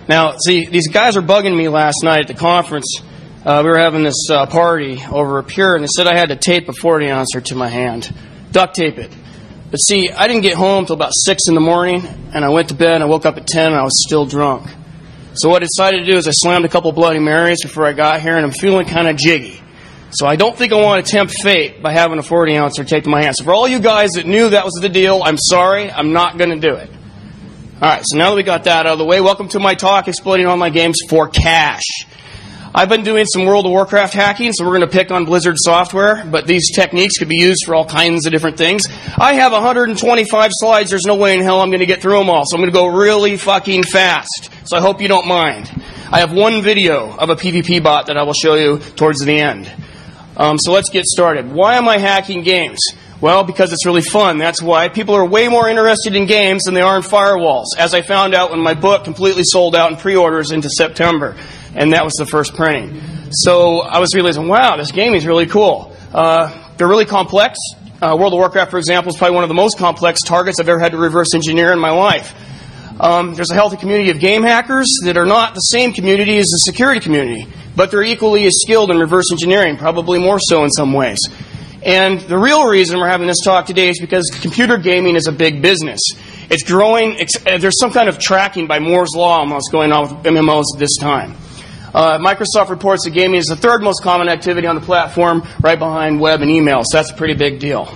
Now, see, these guys were bugging me last night at the conference. We were having this party over at Pure, and they said I had to tape a 40-ouncer to my hand. Duct tape it. But see, I didn't get home till about 6 in the morning, and I went to bed, and I woke up at 10, and I was still drunk. So what I decided to do is I slammed a couple Bloody Marys before I got here, and I'm feeling kind of jiggy. So I don't think I want to tempt fate by having a 40-ouncer taped to my hand. So for all you guys that knew that was the deal, I'm sorry, I'm not going to do it. All right, so now that we got that out of the way, welcome to my talk, Exploiting Online Games for Cash. I've been doing some World of Warcraft hacking, so we're going to pick on Blizzard software, but these techniques could be used for all kinds of different things. I have 125 slides. There's no way in hell I'm going to get through them all, so I'm going to go really fucking fast. So I hope you don't mind. I have one video of a PvP bot that I will show you towards the end. So let's get started. Why am I hacking games? Well, because it's really fun. That's why. People are way more interested in games than they are in firewalls, as I found out when my book completely sold out in pre-orders into September, and that was the first printing. So I was realizing, wow, this game is really cool. They're really complex. World of Warcraft, for example, is probably one of the most complex targets I've ever had to reverse engineer in my life. There's a healthy community of game hackers that are not the same community as the security community, but they're equally as skilled in reverse engineering, probably more so in some ways. And the real reason we're having this talk today is because computer gaming is a big business. It's growing. There's some kind of tracking by Moore's Law almost going on with MMOs at this time. Microsoft reports that gaming is the third most common activity on the platform, right behind web and email. So that's a pretty big deal.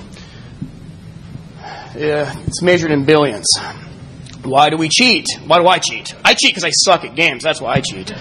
It's measured in billions. Why do we cheat? Why do I cheat? I cheat because I suck at games. That's why I cheat.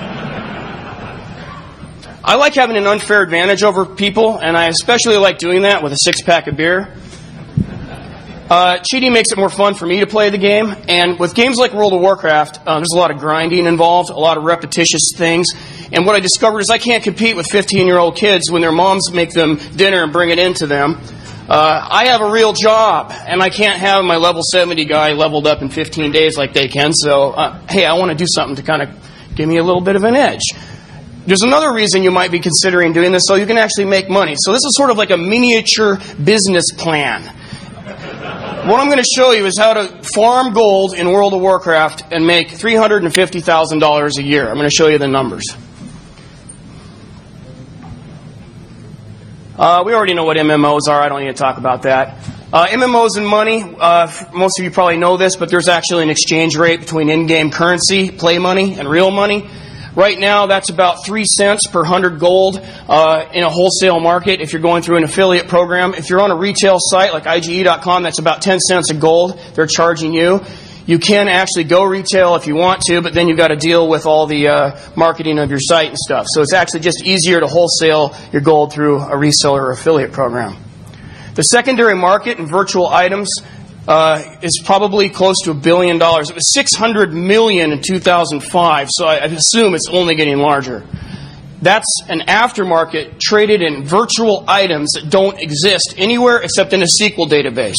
I like having an unfair advantage over people, and I especially like doing that with a six-pack of beer. Cheating makes it more fun for me to play the game, and with games like World of Warcraft, there's a lot of grinding involved, a lot of repetitious things, and what I discovered is I can't compete with 15-year-old kids when their moms make them dinner and bring it into them. I have a real job, and I can't have my level 70 guy leveled up in 15 days like they can, so, hey, I want to do something to kind of give me a little bit of an edge. There's another reason you might be considering doing this, so you can actually make money. So this is sort of like a miniature business plan. What I'm going to show you is how to farm gold in World of Warcraft and make $350,000 a year. I'm going to show you the numbers. We already know what MMOs are. I don't need to talk about that. MMOs and money, most of you probably know this, but there's actually an exchange rate between in-game currency, play money, and real money. Right now, that's about 3 cents per 100 gold in a wholesale market if you're going through an affiliate program. If you're on a retail site like IGE.com, that's about 10 cents a gold they're charging you. You can actually go retail if you want to, but then you've got to deal with all the marketing of your site and stuff. So it's actually just easier to wholesale your gold through a reseller or affiliate program. The secondary market in virtual items is probably close to $1 billion. It was $600 million in 2005, so I assume it's only getting larger. That's an aftermarket traded in virtual items that don't exist anywhere except in a SQL database.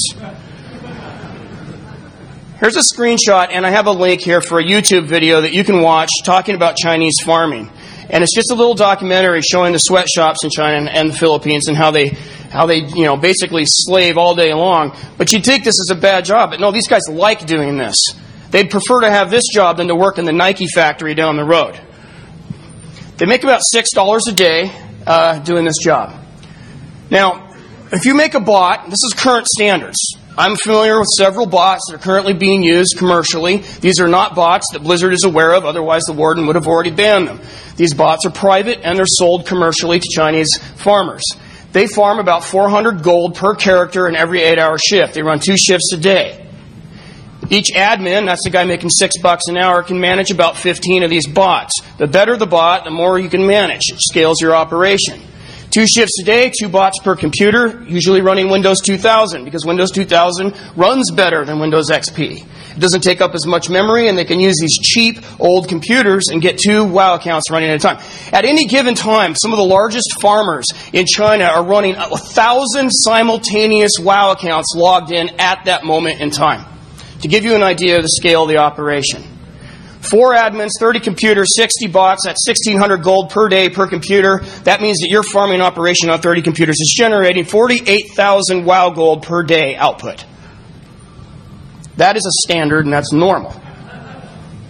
Here's a screenshot, and I have a link here for a YouTube video that you can watch talking about Chinese farming. And it's just a little documentary showing the sweatshops in China and the Philippines and how they basically slave all day long. But you'd think this is a bad job. But no, these guys like doing this. They'd prefer to have this job than to work in the Nike factory down the road. They make about $6 a day doing this job. Now, if you make a bot, this is current standards. I'm familiar with several bots that are currently being used commercially. These are not bots that Blizzard is aware of, otherwise the warden would have already banned them. These bots are private and they're sold commercially to Chinese farmers. They farm about 400 gold per character in every 8-hour shift. They run 2 shifts a day. Each admin, that's the guy making $6 an hour, can manage about 15 of these bots. The better the bot, the more you can manage. It scales your operation. 2 shifts a day, 2 bots per computer, usually running Windows 2000, because Windows 2000 runs better than Windows XP. It doesn't take up as much memory, and they can use these cheap, old computers and get 2 WoW accounts running at a time. At any given time, some of the largest farmers in China are running 1,000 simultaneous WoW accounts logged in at that moment in time. To give you an idea of the scale of the operation. 4 admins, 30 computers, 60 bots, that's 1,600 gold per day per computer. That means that your farming operation on 30 computers is generating 48,000 WoW gold per day output. That is a standard, and that's normal.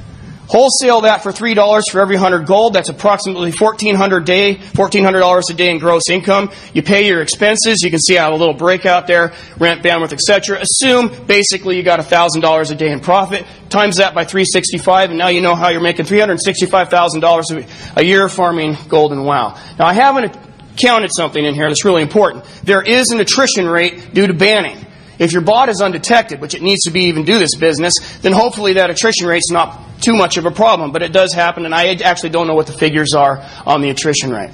Wholesale that for $3 for every 100 gold. That's approximately $1,400 a day in gross income. You pay your expenses. You can see I have a little breakout there, rent, bandwidth, etc. Assume basically you got $1,000 a day in profit. Times that by 365, and now you know how you're making $365,000 a year farming gold in WoW. Now I haven't counted something in here that's really important. There is an attrition rate due to banning. If your bot is undetected, which it needs to be even do this business, then hopefully that attrition rate's not too much of a problem. But it does happen, and I actually don't know what the figures are on the attrition rate.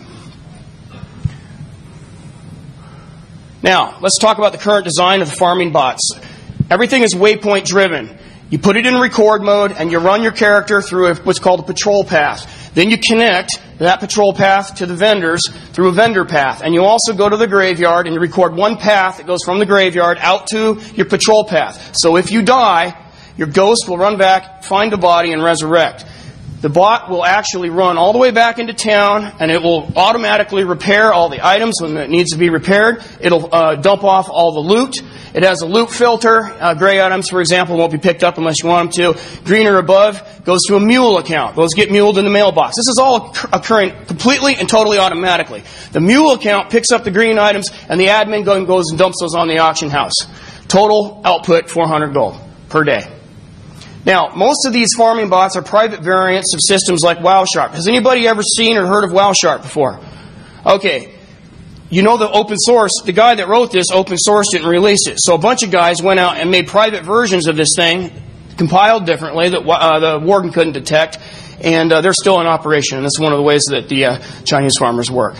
Now, let's talk about the current design of the farming bots. Everything is waypoint driven. You put it in record mode, and you run your character through what's called a patrol path. Then you connect that patrol path to the vendors through a vendor path. And you also go to the graveyard and you record one path that goes from the graveyard out to your patrol path. So if you die, your ghost will run back, find the body, and resurrect. The bot will actually run all the way back into town, and it will automatically repair all the items when it needs to be repaired. It'll dump off all the loot. It has a loot filter. Gray items, for example, won't be picked up unless you want them to. Green or above goes to a mule account. Those get muled in the mailbox. This is all occurring completely and totally automatically. The mule account picks up the green items, and the admin goes and dumps those on the auction house. Total output, 400 gold per day. Now, most of these farming bots are private variants of systems like WowShark. Has anybody ever seen or heard of WowShark before? Okay. You know the open source, the guy that wrote this open sourced it and released it. So a bunch of guys went out and made private versions of this thing, compiled differently, that the warden couldn't detect, and they're still in operation. And this is one of the ways that the Chinese farmers work.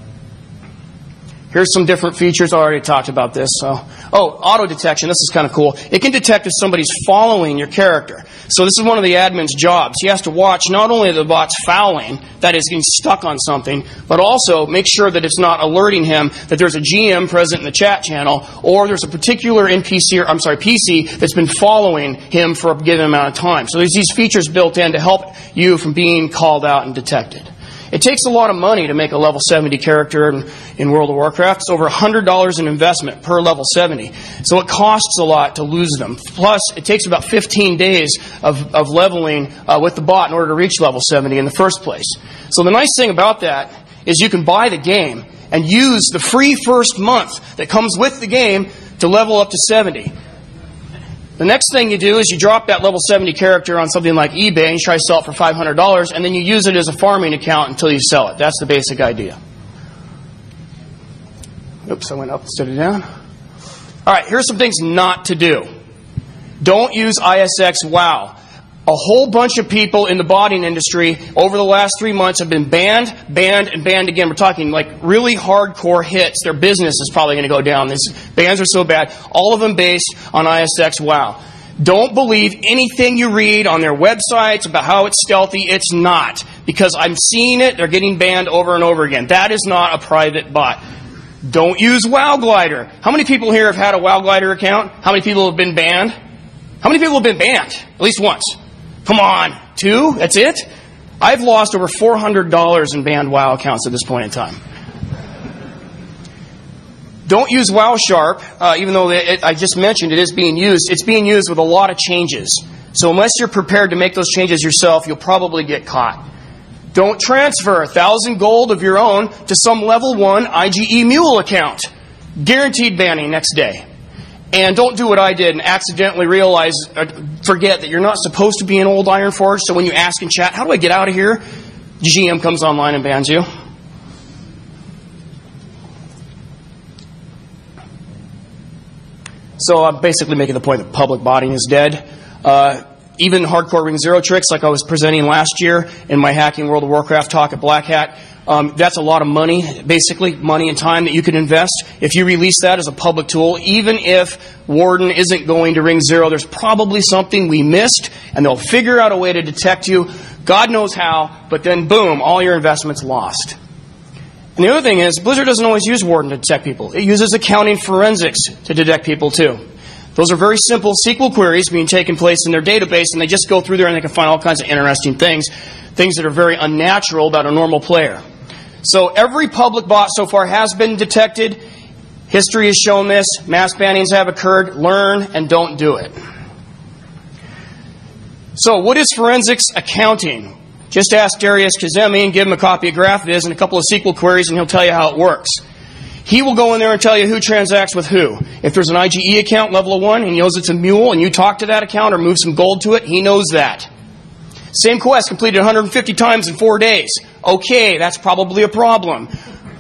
Here's some different features. I already talked about this. Auto detection. This is kind of cool. It can detect if somebody's following your character. So this is one of the admin's jobs. He has to watch not only the bot's fouling, that is getting stuck on something, but also make sure that it's not alerting him that there's a GM present in the chat channel, or there's a particular PC that's been following him for a given amount of time. So there's these features built in to help you from being called out and detected. It takes a lot of money to make a level 70 character in World of Warcraft. It's over $100 in investment per level 70. So it costs a lot to lose them. Plus, it takes about 15 days of leveling with the bot in order to reach level 70 in the first place. So the nice thing about that is you can buy the game and use the free first month that comes with the game to level up to 70. The next thing you do is you drop that level 70 character on something like eBay and you try to sell it for $500, and then you use it as a farming account until you sell it. That's the basic idea. Oops, I went up instead of down. All right, here's some things not to do. Don't use ISX WoW. A whole bunch of people in the botting industry over the last 3 months have been banned, and banned again. We're talking like really hardcore hits. Their business is probably going to go down. These bans are so bad. All of them based on ISX WoW. Don't believe anything you read on their websites about how it's stealthy. It's not. Because I'm seeing it. They're getting banned over and over again. That is not a private bot. Don't use WoW Glider. How many people here have had a WoW Glider account? How many people have been banned? How many people have been banned? At least once. Come on, 2? That's it? I've lost over $400 in banned WoW accounts at this point in time. Don't use WowSharp, even though I just mentioned it is being used. It's being used with a lot of changes. So unless you're prepared to make those changes yourself, you'll probably get caught. Don't transfer 1,000 gold of your own to some level 1 IGE Mule account. Guaranteed banning next day. And don't do what I did and accidentally forget that you're not supposed to be in Old Ironforge, so when you ask in chat, how do I get out of here? GM comes online and bans you. So I'm basically making the point that public botting is dead. Even hardcore Ring Zero tricks like I was presenting last year in my Hacking World of Warcraft talk at Black Hat, that's a lot of money, basically money and time that you could invest. If you release that as a public tool, even if Warden isn't going to Ring Zero, there's probably something we missed, and they'll figure out a way to detect you. God knows how, but then boom, all your investment's lost. And the other thing is, Blizzard doesn't always use Warden to detect people. It uses accounting forensics to detect people too. Those are very simple SQL queries being taken place in their database, and they just go through there and they can find all kinds of interesting things that are very unnatural about a normal player. So every public bot so far has been detected. History has shown this. Mass bannings have occurred. Learn and don't do it. So what is forensics accounting? Just ask Darius Kazemi and give him a copy of GraphViz and a couple of SQL queries and he'll tell you how it works. He will go in there and tell you who transacts with who. If there's an IGE account, level of 1, and he knows it's a mule, and you talk to that account or move some gold to it, he knows that. Same quest completed 150 times in 4 days. Okay, that's probably a problem.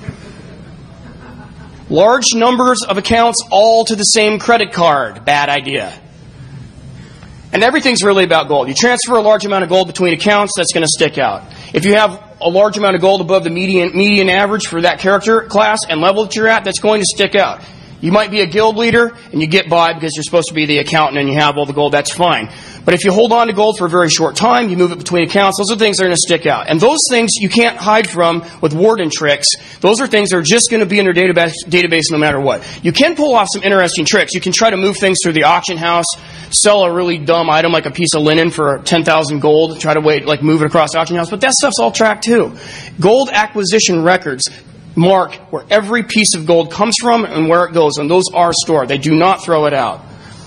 Large numbers of accounts all to the same credit card. Bad idea. And everything's really about gold. You transfer a large amount of gold between accounts, that's going to stick out. If you have a large amount of gold above the median average for that character class and level that you're at, that's going to stick out. You might be a guild leader and you get by because you're supposed to be the accountant and you have all the gold, that's fine. But if you hold on to gold for a very short time, you move it between accounts, those are things that are going to stick out. And those things you can't hide from with warden tricks. Those are things that are just going to be in your database no matter what. You can pull off some interesting tricks. You can try to move things through the auction house, sell a really dumb item like a piece of linen for 10,000 gold, try to move it across the auction house, but that stuff's all tracked too. Gold acquisition records mark where every piece of gold comes from and where it goes, and those are stored. They do not throw it out.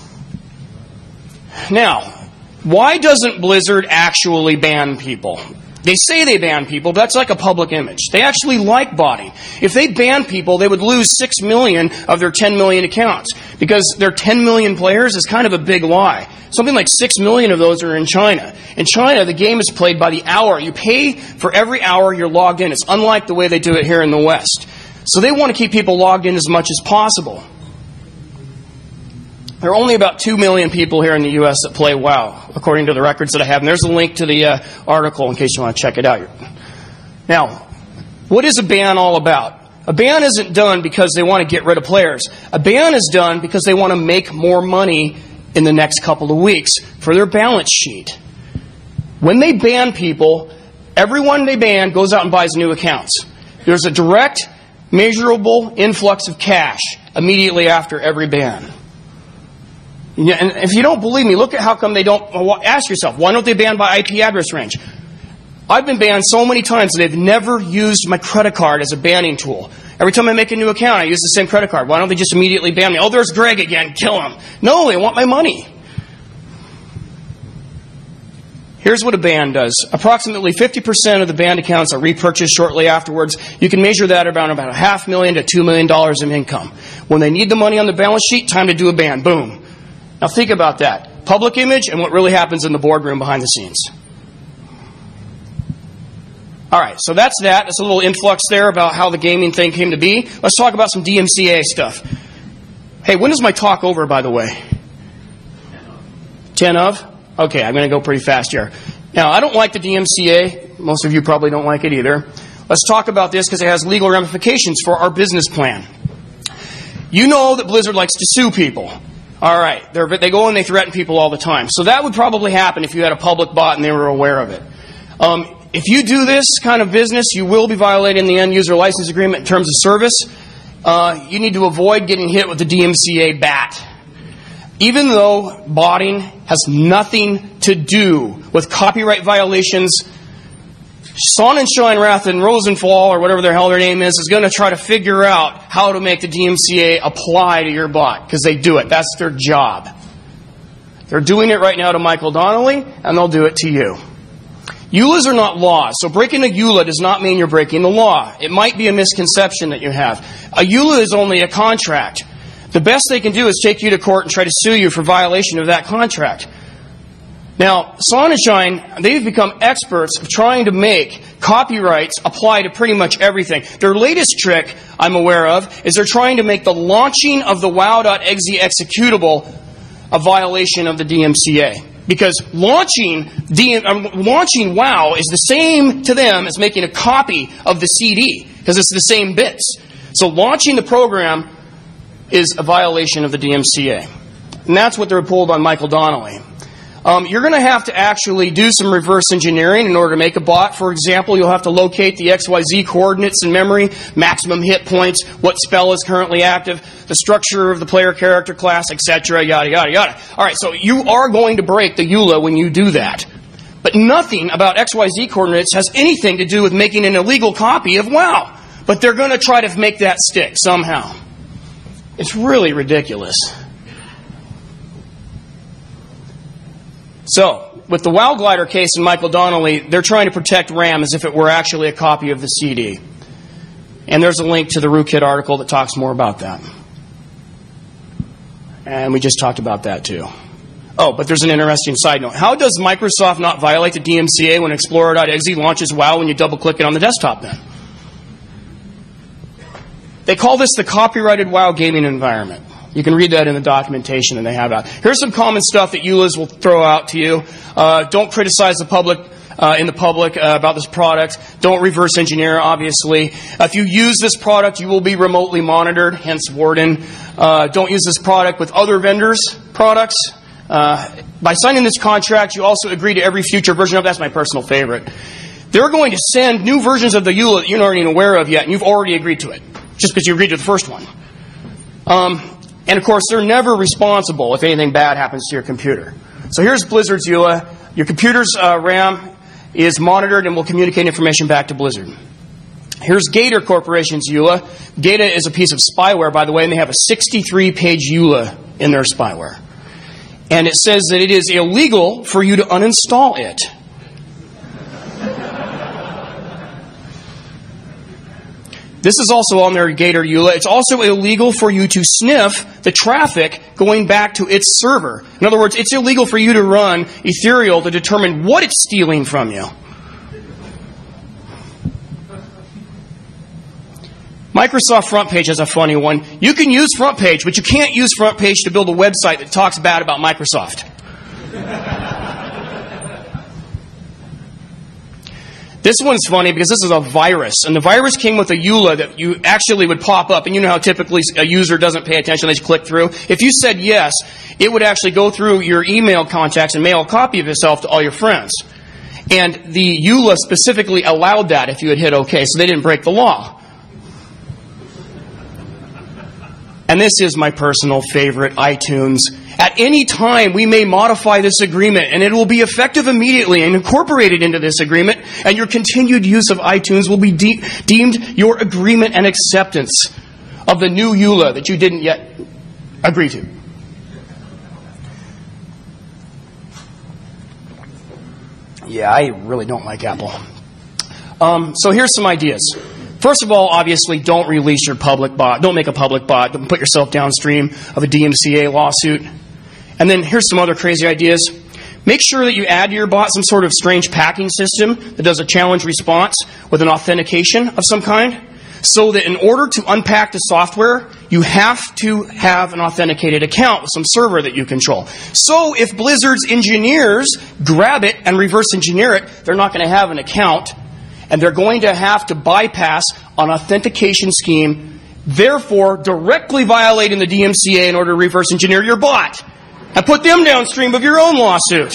Now, why doesn't Blizzard actually ban people? They say they ban people, but that's like a public image. They actually like botting. If they ban people, they would lose 6 million of their 10 million accounts. Because their 10 million players is kind of a big lie. Something like 6 million of those are in China. In China, the game is played by the hour. You pay for every hour you're logged in. It's unlike the way they do it here in the West. So they want to keep people logged in as much as possible. There are only about 2 million people here in the U.S. that play WoW, according to the records that I have. And there's a link to the article in case you want to check it out. Now, what is a ban all about? A ban isn't done because they want to get rid of players. A ban is done because they want to make more money in the next couple of weeks for their balance sheet. When they ban people, everyone they ban goes out and buys new accounts. There's a direct, measurable influx of cash immediately after every ban. Yeah, and if you don't believe me, look at how come they don't. Ask yourself, why don't they ban by IP address range? I've been banned so many times that they've never used my credit card as a banning tool. Every time I make a new account, I use the same credit card. Why don't they just immediately ban me? Oh, there's Greg again. Kill him. No, they want my money. Here's what a ban does. Approximately 50% of the banned accounts are repurchased shortly afterwards. You can measure that around about $500,000 to $2 million in income. When they need the money on the balance sheet, time to do a ban. Boom. Now think about that. Public image and what really happens in the boardroom behind the scenes. All right, so that's that. That's a little influx there about how the gaming thing came to be. Let's talk about some DMCA stuff. Hey, when is my talk over, by the way? 10 of? Okay, I'm going to go pretty fast here. Now, I don't like the DMCA. Most of you probably don't like it either. Let's talk about this because it has legal ramifications for our business plan. You know that Blizzard likes to sue people. All right, they go and they threaten people all the time. So that would probably happen if you had a public bot and they were aware of it. If you do this kind of business, you will be violating the end user license agreement in terms of service. You need to avoid getting hit with the DMCA bat. Even though botting has nothing to do with copyright violations, Sonnenschein, Rath, and Rosenthal, or whatever the hell their name is going to try to figure out how to make the DMCA apply to your bot, because they do it. That's their job. They're doing it right now to Michael Donnelly, and they'll do it to you. EULAs are not laws, so breaking a EULA does not mean you're breaking the law. It might be a misconception that you have. A EULA is only a contract. The best they can do is take you to court and try to sue you for violation of that contract. Now, Sonnenschein, they've become experts of trying to make copyrights apply to pretty much everything. Their latest trick, I'm aware of, is they're trying to make the launching of the WoW.exe executable a violation of the DMCA. Because launching WoW is the same to them as making a copy of the CD, because it's the same bits. So launching the program is a violation of the DMCA. And that's what they're pulled on Michael Donnelly. You're going to have to actually do some reverse engineering in order to make a bot. For example, you'll have to locate the XYZ coordinates in memory, maximum hit points, what spell is currently active, the structure of the player character class, etc., yada, yada, yada. All right, so you are going to break the EULA when you do that. But nothing about XYZ coordinates has anything to do with making an illegal copy of WoW. But they're going to try to make that stick somehow. It's really ridiculous. So, with the WoW Glider case and Michael Donnelly, they're trying to protect RAM as if it were actually a copy of the CD. And there's a link to the Rootkit article that talks more about that. And we just talked about that too. Oh, but there's an interesting side note. How does Microsoft not violate the DMCA when Explorer.exe launches WoW when you double-click it on the desktop then? They call this the copyrighted WoW gaming environment. You can read that in the documentation that they have out. Here's some common stuff that EULAs will throw out to you. Don't criticize the public in the public about this product. Don't reverse engineer, obviously. If you use this product, you will be remotely monitored, hence Warden. Don't use this product with other vendors' products. By signing this contract, you also agree to every future version of. That's my personal favorite. They're going to send new versions of the EULA that you're not even aware of yet, and you've already agreed to it, just because you agreed to the first one. And of course, they're never responsible if anything bad happens to your computer. So here's Blizzard's EULA. Your computer's RAM is monitored and will communicate information back to Blizzard. Here's Gator Corporation's EULA. Gator is a piece of spyware, by the way, and they have a 63-page EULA in their spyware. And it says that it is illegal for you to uninstall it. This is also on their Gator EULA. It's also illegal for you to sniff the traffic going back to its server. In other words, it's illegal for you to run Ethereal to determine what it's stealing from you. Microsoft FrontPage has a funny one. You can use FrontPage, but you can't use FrontPage to build a website that talks bad about Microsoft. This one's funny because this is a virus, and the virus came with a EULA that you actually would pop up, and you know how typically a user doesn't pay attention, they just click through. If you said yes, it would actually go through your email contacts and mail a copy of itself to all your friends. And the EULA specifically allowed that if you had hit OK, so they didn't break the law. And this is my personal favorite, iTunes. At any time, we may modify this agreement, and it will be effective immediately and incorporated into this agreement, and your continued use of iTunes will be deemed your agreement and acceptance of the new EULA that you didn't yet agree to. Yeah, I really don't like Apple. So here's some ideas. First of all, obviously, don't release your public bot. Don't make a public bot. Don't put yourself downstream of a DMCA lawsuit. And then here's some other crazy ideas. Make sure that you add to your bot some sort of strange packing system that does a challenge response with an authentication of some kind, so that in order to unpack the software, you have to have an authenticated account with some server that you control. So if Blizzard's engineers grab it and reverse engineer it, they're not going to have an account, and they're going to have to bypass an authentication scheme, therefore directly violating the DMCA in order to reverse engineer your bot and put them downstream of your own lawsuit.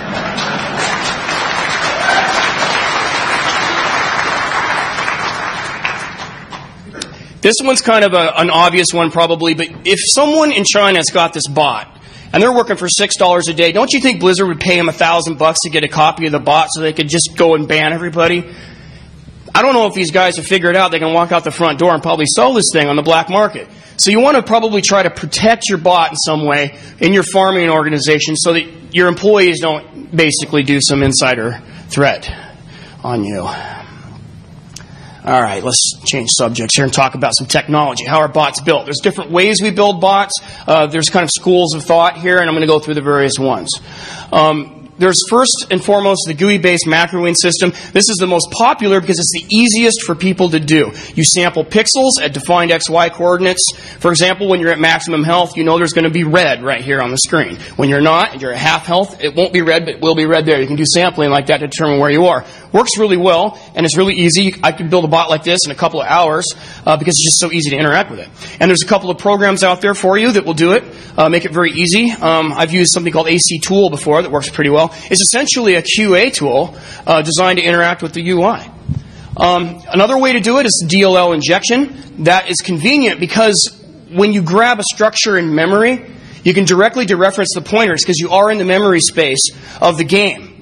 This one's kind of an obvious one probably, but if someone in China's got this bot and they're working for $6 a day, don't you think Blizzard would pay them $1,000 to get a copy of the bot so they could just go and ban everybody? I don't know if these guys have figured out they can walk out the front door and probably sell this thing on the black market. So you want to probably try to protect your bot in some way in your farming organization so that your employees don't basically do some insider threat on you. All right, let's change subjects here and talk about some technology. How are bots built? There's different ways we build bots. There's kind of schools of thought here, and I'm going to go through the various ones. There's first and foremost the GUI-based macroing system. This is the most popular because it's the easiest for people to do. You sample pixels at defined XY coordinates. For example, when you're at maximum health, you know there's going to be red right here on the screen. When you're not, and you're at half health, it won't be red, but it will be red there. You can do sampling like that to determine where you are. Works really well, and it's really easy. I could build a bot like this in a couple of hours because it's just so easy to interact with it. And there's a couple of programs out there for you that will do it, make it very easy. I've used something called AC Tool before that works pretty well. It's essentially a QA tool designed to interact with the UI. Another way to do it is DLL injection. That is convenient because when you grab a structure in memory, you can directly dereference the pointers because you are in the memory space of the game.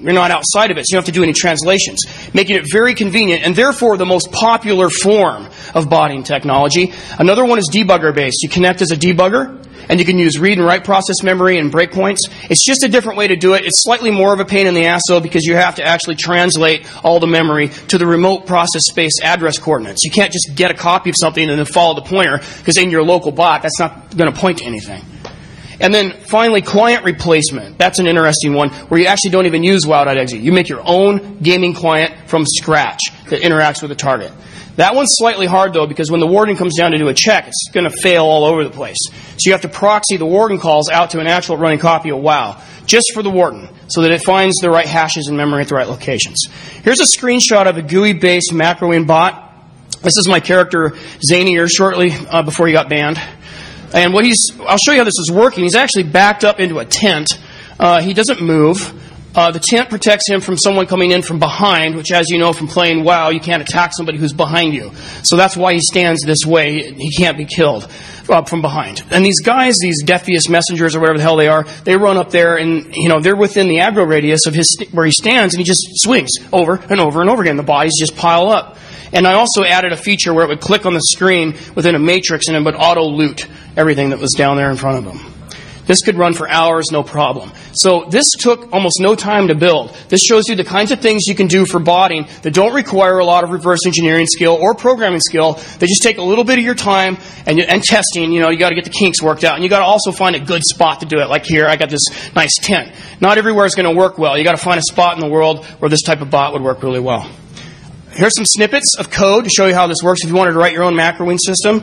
You're not outside of it, so you don't have to do any translations, making it very convenient and therefore the most popular form of botting technology. Another one is debugger-based. You connect as a debugger, and you can use read and write process memory and breakpoints. It's just a different way to do it. It's slightly more of a pain in the ass, though, because you have to actually translate all the memory to the remote process space address coordinates. You can't just get a copy of something and then follow the pointer, because in your local bot, that's not going to point to anything. And then finally, client replacement. That's an interesting one where you actually don't even use wow.exe. You make your own gaming client from scratch that interacts with the target. That one's slightly hard, though, because when the warden comes down to do a check, it's going to fail all over the place. So you have to proxy the warden calls out to an actual running copy of WoW, just for the warden, so that it finds the right hashes in memory at the right locations. Here's a screenshot of a GUI-based macroing bot. This is my character, Zanier, shortly before he got banned. And I'll show you how this is working. He's actually backed up into a tent. He doesn't move. The tent protects him from someone coming in from behind, which, as you know from playing WoW, you can't attack somebody who's behind you. So that's why he stands this way. He can't be killed from behind. And these guys, these Deathiest messengers or whatever the hell they are, they run up there and, they're within the aggro radius of where he stands, and he just swings over and over and over again. The bodies just pile up. And I also added a feature where it would click on the screen within a matrix and it would auto-loot everything that was down there in front of him. This could run for hours, no problem. So this took almost no time to build. This shows you the kinds of things you can do for botting that don't require a lot of reverse engineering skill or programming skill. They just take a little bit of your time and testing. You got to get the kinks worked out. And you got to also find a good spot to do it. Like here, I got this nice tent. Not everywhere is going to work well. You got to find a spot in the world where this type of bot would work really well. Here's some snippets of code to show you how this works if you wanted to write your own macroing system.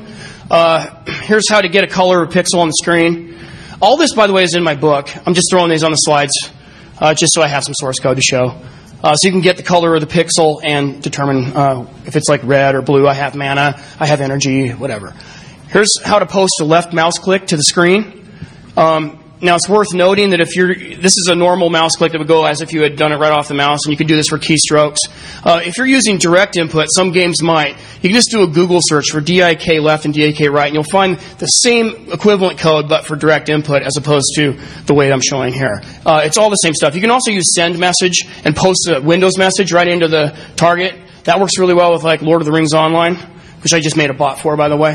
Here's how to get a color or pixel on the screen. All this, by the way, is in my book. I'm just throwing these on the slides just so I have some source code to show. So you can get the color of the pixel and determine if it's like red or blue. I have mana, I have energy, whatever. Here's how to post a left mouse click to the screen. Now, it's worth noting that this is a normal mouse click that would go as if you had done it right off the mouse, and you can do this for keystrokes. If you're using direct input, some games might. You can just do a Google search for DIK left and DIK right, and you'll find the same equivalent code, but for direct input as opposed to the way I'm showing here. It's all the same stuff. You can also use send message and post a Windows message right into the target. That works really well with like Lord of the Rings Online, which I just made a bot for, by the way.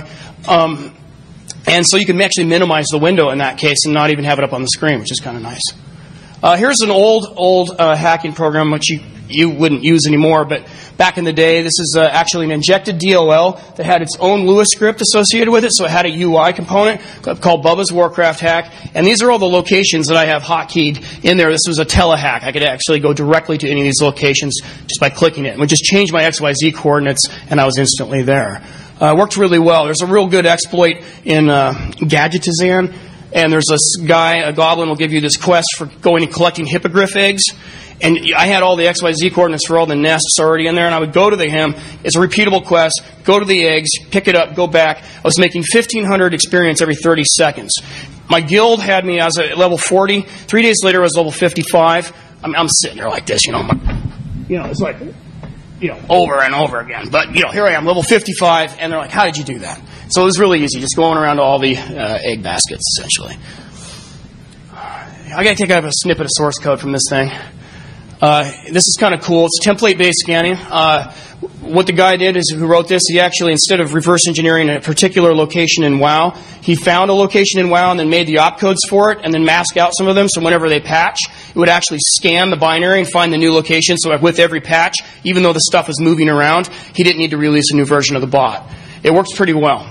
And so you can actually minimize the window in that case and not even have it up on the screen, which is kind of nice. Here's an old hacking program which you wouldn't use anymore, but back in the day, this is actually an injected DLL that had its own Lua script associated with it, so it had a UI component called Bubba's Warcraft Hack. And these are all the locations that I have hotkeyed in there. This was a telehack. I could actually go directly to any of these locations just by clicking it. It would just change my XYZ coordinates, and I was instantly there. Worked really well. There's a real good exploit in Gadgetizan, and there's a goblin will give you this quest for going and collecting hippogriff eggs. And I had all the XYZ coordinates for all the nests already in there, and I would go to him. It's a repeatable quest. Go to the eggs, pick it up, go back. I was making 1,500 experience every 30 seconds. My guild had me as a level 40. 3 days later, I was level 55. I'm sitting there like this, it's like, over and over again. But, here I am, level 55, and they're like, how did you do that? So it was really easy, just going around to all the egg baskets, essentially. I got to take out a snippet of source code from this thing. This is kind of cool. It's template-based scanning. What the guy did is, who wrote this, he actually, instead of reverse engineering a particular location in WoW, he found a location in WoW and then made the opcodes for it and then masked out some of them, so whenever they patch, it would actually scan the binary and find the new location. So with every patch, even though the stuff was moving around, he didn't need to release a new version of the bot. It works pretty well.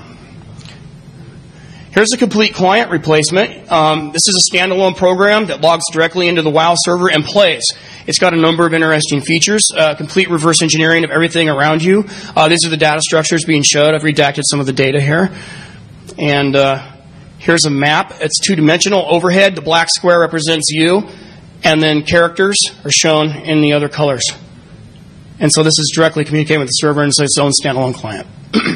Here's a complete client replacement. This is a standalone program that logs directly into the WoW server and plays. It's got a number of interesting features, complete reverse engineering of everything around you. These are the data structures being showed. I've redacted some of the data here. And here's a map. It's two-dimensional overhead. The black square represents you, and then characters are shown in the other colors. And so this is directly communicating with the server, and so it's its own standalone client.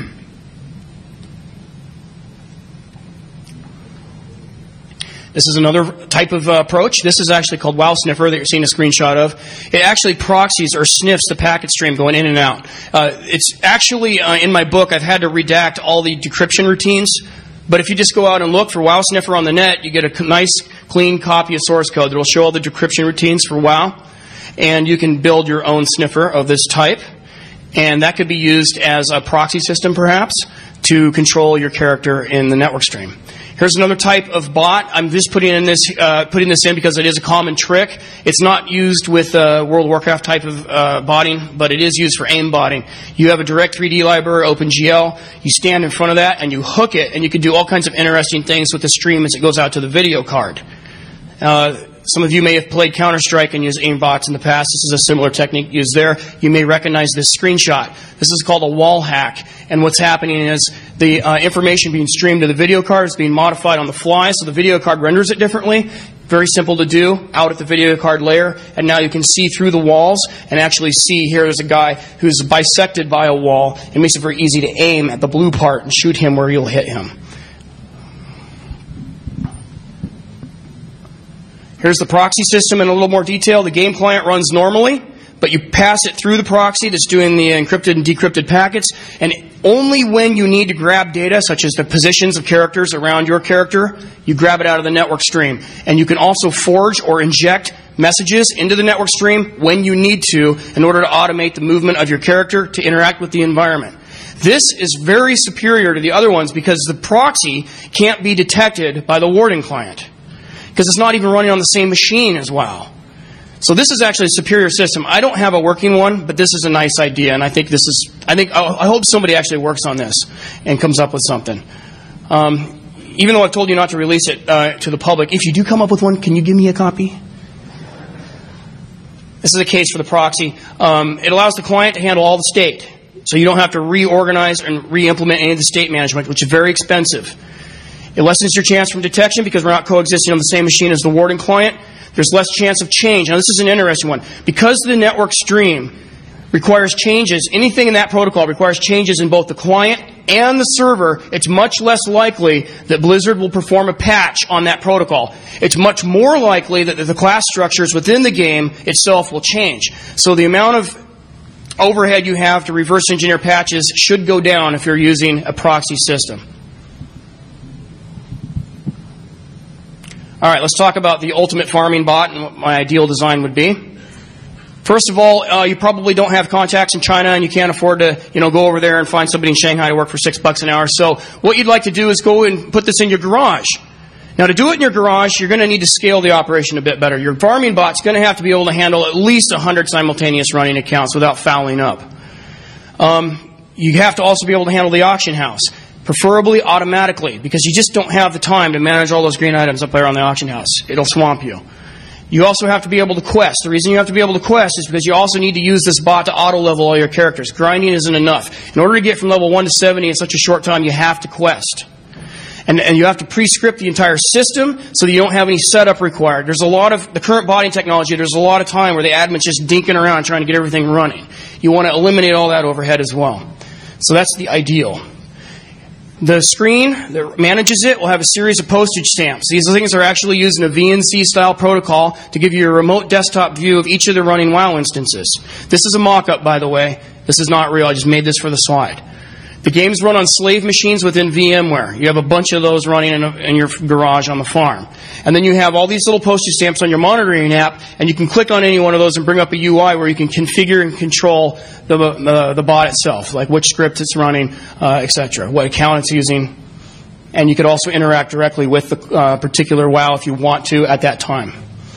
This is another type of approach. This is actually called WoW Sniffer that you're seeing a screenshot of. It actually proxies or sniffs the packet stream going in and out. It's actually, in my book, I've had to redact all the decryption routines. But if you just go out and look for WoW Sniffer on the net, you get a nice, clean copy of source code that will show all the decryption routines for WoW. and you can build your own sniffer of this type. And that could be used as a proxy system, perhaps, to control your character in the network stream. Here's another type of bot. I'm just putting this in because it is a common trick. It's not used with World of Warcraft type of botting, but it is used for aim botting. You have a direct 3D library, OpenGL. You stand in front of that and you hook it, and you can do all kinds of interesting things with the stream as it goes out to the video card. Some of you may have played Counter-Strike and used aimbots in the past. This is a similar technique used there. You may recognize this screenshot. This is called a wall hack. And what's happening is the information being streamed to the video card is being modified on the fly, so the video card renders it differently. Very simple to do out at the video card layer. And now you can see through the walls and actually see here there's a guy who's bisected by a wall. It makes it very easy to aim at the blue part and shoot him where you'll hit him. Here's the proxy system in a little more detail. The game client runs normally, but you pass it through the proxy that's doing the encrypted and decrypted packets, and only when you need to grab data, such as the positions of characters around your character, you grab it out of the network stream. And you can also forge or inject messages into the network stream when you need to in order to automate the movement of your character to interact with the environment. This is very superior to the other ones because the proxy can't be detected by the Warden client, because it's not even running on the same machine as WoW. So this is actually a superior system. I don't have a working one, but this is a nice idea, and I hope somebody actually works on this and comes up with something. Even though I've told you not to release it to the public, if you do come up with one, can you give me a copy? This is the case for the proxy. It allows the client to handle all the state, so you don't have to reorganize and re-implement any of the state management, which is very expensive. It lessens your chance from detection because we're not coexisting on the same machine as the Warden client. There's less chance of change. Now, this is an interesting one. Because the network stream requires changes, anything in that protocol requires changes in both the client and the server, it's much less likely that Blizzard will perform a patch on that protocol. It's much more likely that the class structures within the game itself will change. So the amount of overhead you have to reverse engineer patches should go down if you're using a proxy system. All right, let's talk about the ultimate farming bot and what my ideal design would be. First of all, you probably don't have contacts in China and you can't afford to, go over there and find somebody in Shanghai to work for $6 an hour. So what you'd like to do is go and put this in your garage. Now, to do it in your garage, you're going to need to scale the operation a bit better. Your farming bot's going to have to be able to handle at least 100 simultaneous running accounts without fouling up. You have to also be able to handle the auction house, preferably automatically, because you just don't have the time to manage all those green items up there on the auction house. It'll swamp you. You also have to be able to quest. The reason you have to be able to quest is because you also need to use this bot to auto-level all your characters. Grinding isn't enough. In order to get from level 1 to 70 in such a short time, you have to quest. And you have to pre-script the entire system so that you don't have any setup required. There's a lot of, the current botting technology, there's a lot of time where the admin's just dinking around trying to get everything running. You want to eliminate all that overhead as well. So that's the ideal. The screen that manages it will have a series of postage stamps. These things are actually using a VNC-style protocol to give you a remote desktop view of each of the running WoW instances. This is a mock-up, by the way. This is not real. I just made this for the slide. The games run on slave machines within VMware. You have a bunch of those running in your garage on the farm. And then you have all these little postage stamps on your monitoring app, and you can click on any one of those and bring up a UI where you can configure and control the bot itself, like which script it's running, etc., what account it's using. And you could also interact directly with the particular WoW if you want to at that time.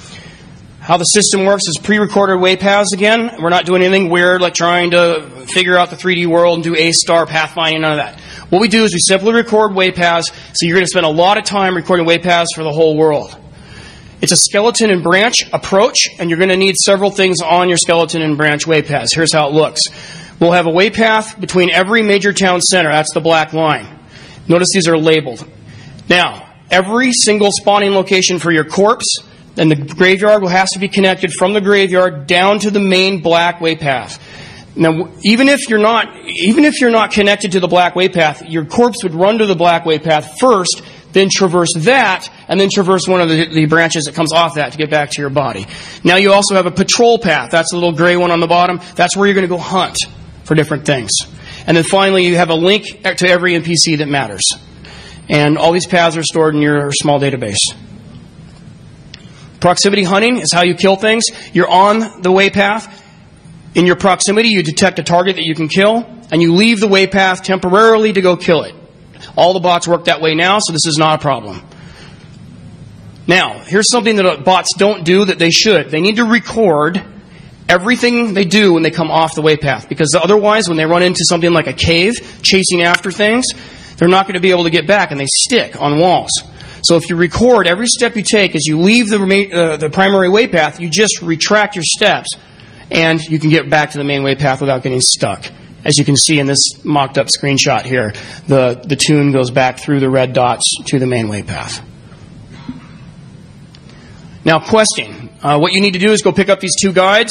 How the system works is pre-recorded waypaths again. We're not doing anything weird like trying to figure out the 3D world and do A-star pathfinding, none of that. What we do is we simply record waypaths, so you're going to spend a lot of time recording waypaths for the whole world. It's a skeleton and branch approach, and you're going to need several things on your skeleton and branch waypaths. Here's how it looks. We'll have a waypath between every major town center. That's the black line. Notice these are labeled. Now, every single spawning location for your corpse and the graveyard will have to be connected from the graveyard down to the main black waypath. Now, even if you're not connected to the black waypath, your corpse would run to the black waypath first, then traverse that, and then traverse one of the branches that comes off that to get back to your body. Now you also have a patrol path. That's the little gray one on the bottom. That's where you're going to go hunt for different things. And then finally, you have a link to every NPC that matters. And all these paths are stored in your small database. Proximity hunting is how you kill things. You're on the way path. In your proximity, you detect a target that you can kill, and you leave the way path temporarily to go kill it. All the bots work that way now, so this is not a problem. Now, here's something that bots don't do that they should. They need to record everything they do when they come off the way path, because otherwise, when they run into something like a cave, chasing after things, they're not going to be able to get back, and they stick on walls. So if you record every step you take as you leave the primary way path, you just retract your steps, and you can get back to the main way path without getting stuck. As you can see in this mocked-up screenshot here, the tune goes back through the red dots to the main way path. Now, questing. What you need to do is go pick up these 2 guides.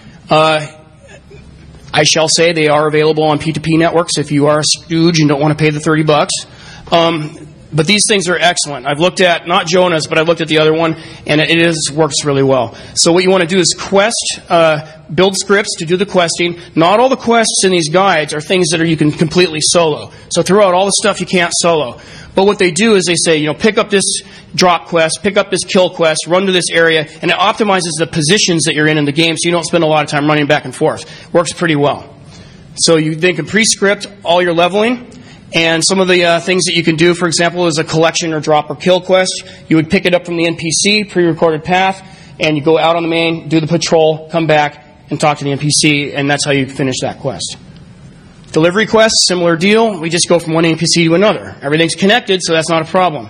I shall say they are available on P2P networks if you are a stooge and don't want to pay the $30. But these things are excellent. I've looked at, not Jonah's, but I've looked at the other one, and it works really well. So what you want to do is quest, build scripts to do the questing. Not all the quests in these guides are things that you can completely solo. So throw out all the stuff you can't solo. But what they do is they say, pick up this drop quest, pick up this kill quest, run to this area, and it optimizes the positions that you're in the game so you don't spend a lot of time running back and forth. Works pretty well. So they can pre-script all your leveling. And some of the things that you can do, for example, is a collection or drop or kill quest. You would pick it up from the NPC, pre-recorded path, and you go out on the main, do the patrol, come back, and talk to the NPC, and that's how you finish that quest. Delivery quests, similar deal. We just go from one NPC to another. Everything's connected, so that's not a problem.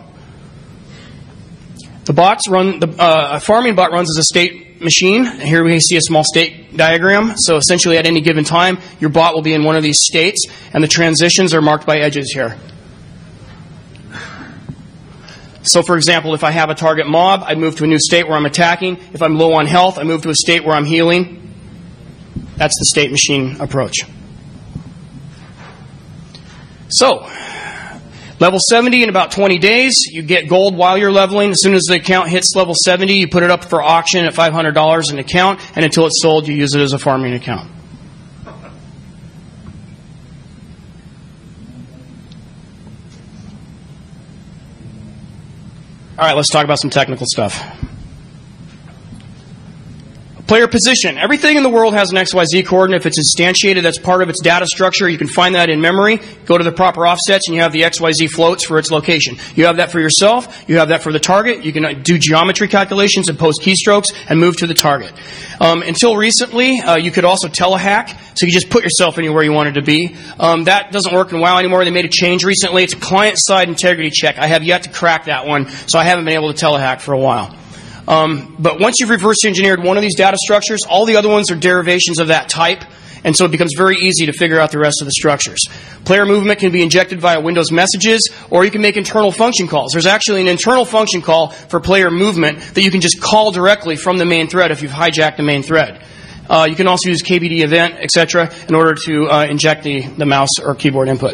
The bots run, a farming bot runs as a state machine. Here we see a small state diagram. So essentially at any given time, your bot will be in one of these states, and the transitions are marked by edges here. So for example, if I have a target mob, I move to a new state where I'm attacking. If I'm low on health, I move to a state where I'm healing. That's the state machine approach. So, level 70 in about 20 days. You get gold while you're leveling. As soon as the account hits level 70, you put it up for auction at $500 an account, and until it's sold, you use it as a farming account. All right, let's talk about some technical stuff. Player position. Everything in the world has an XYZ coordinate. If it's instantiated, that's part of its data structure. You can find that in memory. Go to the proper offsets, and you have the XYZ floats for its location. You have that for yourself. You have that for the target. You can do geometry calculations and post keystrokes and move to the target. Until recently, you could also telehack, so you just put yourself anywhere you wanted to be. That doesn't work in WoW anymore. They made a change recently. It's a client-side integrity check. I have yet to crack that one, so I haven't been able to telehack for a while. But once you've reverse engineered one of these data structures, all the other ones are derivations of that type, and so it becomes very easy to figure out the rest of the structures. Player movement can be injected via Windows messages, or you can make internal function calls. There's actually an internal function call for player movement that you can just call directly from the main thread if you've hijacked the main thread. You can also use KBD event, etc., in order to inject the mouse or keyboard input.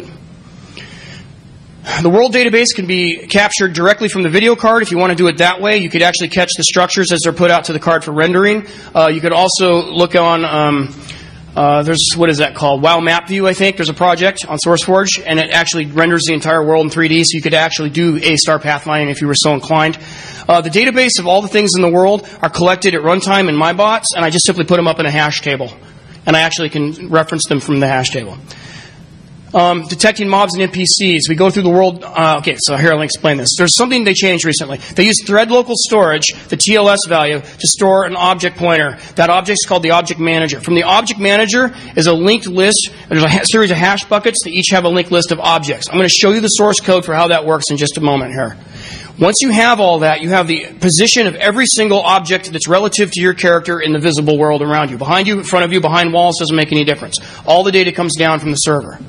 The world database can be captured directly from the video card. If you want to do it that way, you could actually catch the structures as they're put out to the card for rendering. You could also look on, there's, what is that called? WoW Map View, I think. There's a project on SourceForge, and it actually renders the entire world in 3D, so you could actually do A-star pathfinding if you were so inclined. The database of all the things in the world are collected at runtime in MyBots, and I just simply put them up in a hash table. And I actually can reference them from the hash table. Detecting mobs and NPCs. We go through the world. Okay, so here I'll explain this. There's something they changed recently. They use thread local storage, the TLS value, to store an object pointer. That object is called the object manager. From the object manager is a linked list. There's a series of hash buckets that each have a linked list of objects. I'm going to show you the source code for how that works in just a moment here. Once you have all that, you have the position of every single object that's relative to your character in the visible world around you. Behind you, in front of you, behind walls, doesn't make any difference. All the data comes down from the server.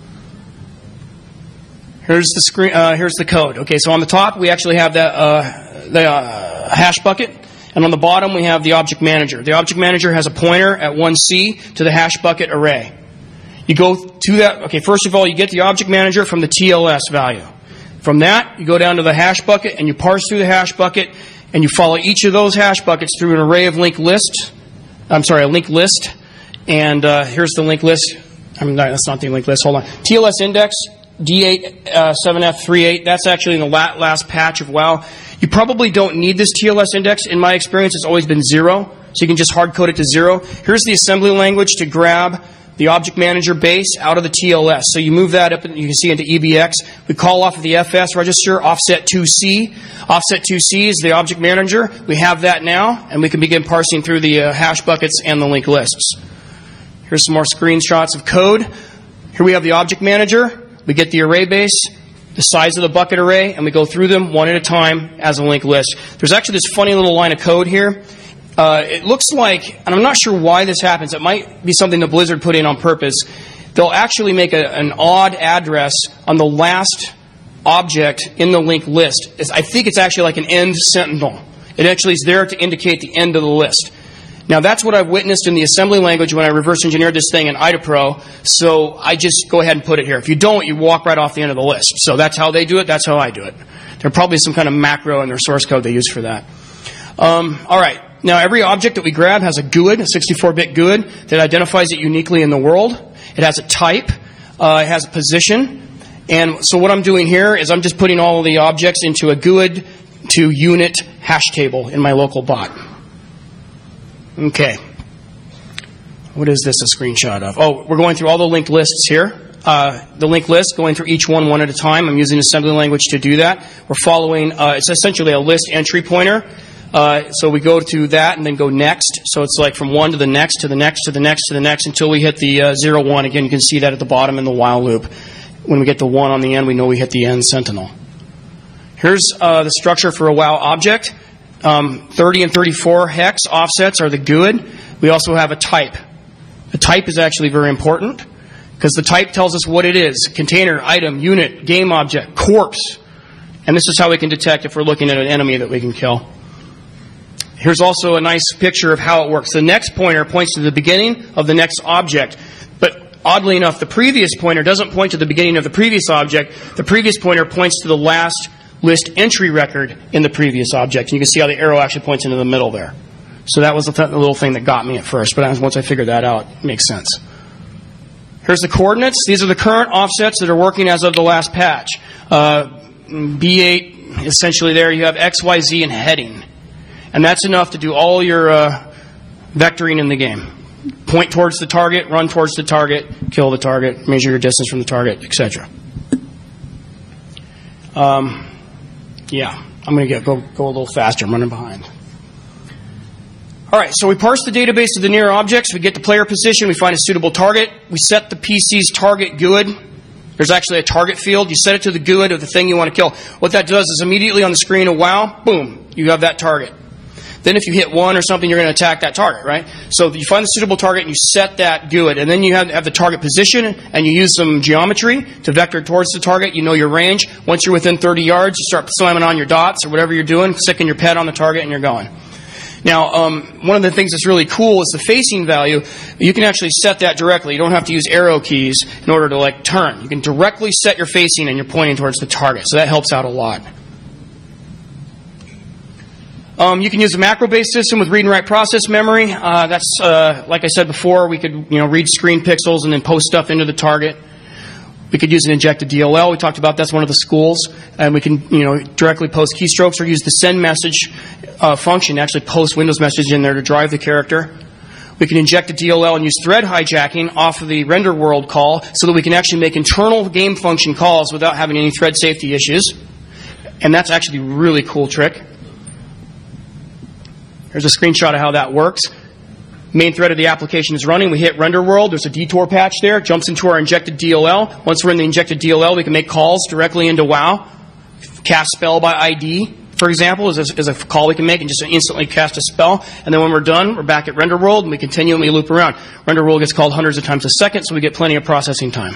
Here's the screen. Here's the code. Okay, so on the top we actually have the hash bucket, and on the bottom we have the object manager. The object manager has a pointer at 1C to the hash bucket array. You go to that. Okay, first of all, you get the object manager from the TLS value. From that, you go down to the hash bucket and you parse through the hash bucket, and you follow each of those hash buckets through an array of linked lists. A linked list. And here's the linked list. That's not the linked list. Hold on. TLS index. D8 7F38, that's actually in the last patch of WoW. You probably don't need this TLS index. In my experience, it's always been 0, so you can just hard code it to 0. Here's the assembly language to grab the object manager base out of the TLS. So you move that up, and you can see into EBX. We call off of the FS register, offset 2C. Offset 2C is the object manager. We have that now, and we can begin parsing through the hash buckets and the linked lists. Here's some more screenshots of code. Here we have the object manager. We get the array base, the size of the bucket array, and we go through them one at a time as a linked list. There's actually this funny little line of code here. It looks like, and I'm not sure why this happens, it might be something that Blizzard put in on purpose. They'll actually make an odd address on the last object in the linked list. I think it's actually like an end sentinel. It actually is there to indicate the end of the list. Now, that's what I've witnessed in the assembly language when I reverse engineered this thing in IDAPRO, so I just go ahead and put it here. If you don't, you walk right off the end of the list. So that's how they do it, that's how I do it. There's probably some kind of macro in their source code they use for that. All right. Now, every object that we grab has a GUID, a 64-bit GUID, that identifies it uniquely in the world. It has a type. It has a position. And so what I'm doing here is I'm just putting all of the objects into a GUID to unit hash table in my local bot. Okay. What is this a screenshot of? Oh, we're going through all the linked lists here. The linked list, going through each one at a time. I'm using assembly language to do that. We're following, it's essentially a list entry pointer. So we go to that and then go next. So it's like from one to the next, to the next, to the next, to the next, until we hit the 0, 1. Again, you can see that at the bottom in the while loop. When we get the 1 on the end, we know we hit the end sentinel. Here's the structure for a WoW object. 30 and 34 hex offsets are the GUID. We also have a type. The type is actually very important because the type tells us what it is. Container, item, unit, game object, corpse. And this is how we can detect if we're looking at an enemy that we can kill. Here's also a nice picture of how it works. The next pointer points to the beginning of the next object. But oddly enough, the previous pointer doesn't point to the beginning of the previous object. The previous pointer points to the last list entry record in the previous object. And you can see how the arrow actually points into the middle there. So that was the little thing that got me at first. But once I figured that out, it makes sense. Here's the coordinates. These are the current offsets that are working as of the last patch. B8, essentially there you have X, Y, Z, and heading. And that's enough to do all your vectoring in the game. Point towards the target, run towards the target, kill the target, measure your distance from the target, etc. Yeah, I'm going to go a little faster. I'm running behind. All right, so we parse the database of the near objects. We get the player position. We find a suitable target. We set the PC's target GUID. There's actually a target field. You set it to the GUID of the thing you want to kill. What that does is immediately on the screen of WoW, boom, you have that target. Then if you hit 1 or something, you're going to attack that target, right? So you find the suitable target and you set that GUID. And then you have the target position and you use some geometry to vector towards the target. You know your range. Once you're within 30 yards, you start slamming on your dots or whatever you're doing, sticking your pet on the target and you're going. Now, one of the things that's really cool is the facing value. You can actually set that directly. You don't have to use arrow keys in order to turn. You can directly set your facing and you're pointing towards the target. So that helps out a lot. You can use a macro-based system with read and write process memory. That's like I said before, we could read screen pixels and then post stuff into the target. We could use an injected DLL. We talked about that's one of the schools, and we can directly post keystrokes or use the send message function to actually post Windows message in there to drive the character. We can inject a DLL and use thread hijacking off of the render world call so that we can actually make internal game function calls without having any thread safety issues. And that's actually a really cool trick. Here's a screenshot of how that works. Main thread of the application is running. We hit render world. There's a detour patch there. Jumps into our injected DLL. Once we're in the injected DLL, we can make calls directly into WoW. Cast spell by ID, for example, is a call we can make and just instantly cast a spell. And then when we're done, we're back at render world and we continue and we loop around. Render world gets called hundreds of times a second, so we get plenty of processing time.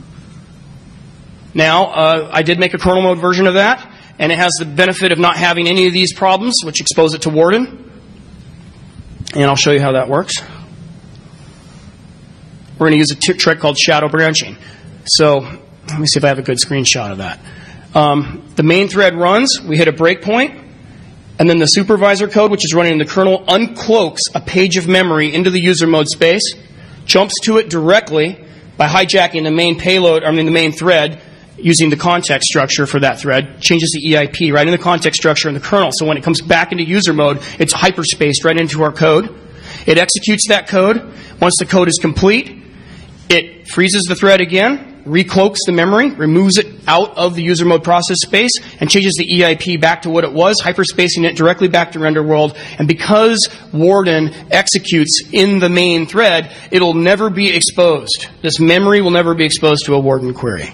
Now, I did make a kernel mode version of that, and it has the benefit of not having any of these problems, which expose it to Warden. And I'll show you how that works. We're going to use a trick called shadow branching. So let me see if I have a good screenshot of that. The main thread runs. We hit a breakpoint. And then the supervisor code, which is running in the kernel, uncloaks a page of memory into the user mode space, jumps to it directly by hijacking the main payload, the main thread, using the context structure for that thread, changes the EIP right in the context structure in the kernel. So when it comes back into user mode, it's hyperspaced right into our code. It executes that code. Once the code is complete, it freezes the thread again, recloaks the memory, removes it out of the user mode process space, and changes the EIP back to what it was, hyperspacing it directly back to render world. And because Warden executes in the main thread, it'll never be exposed. This memory will never be exposed to a Warden query.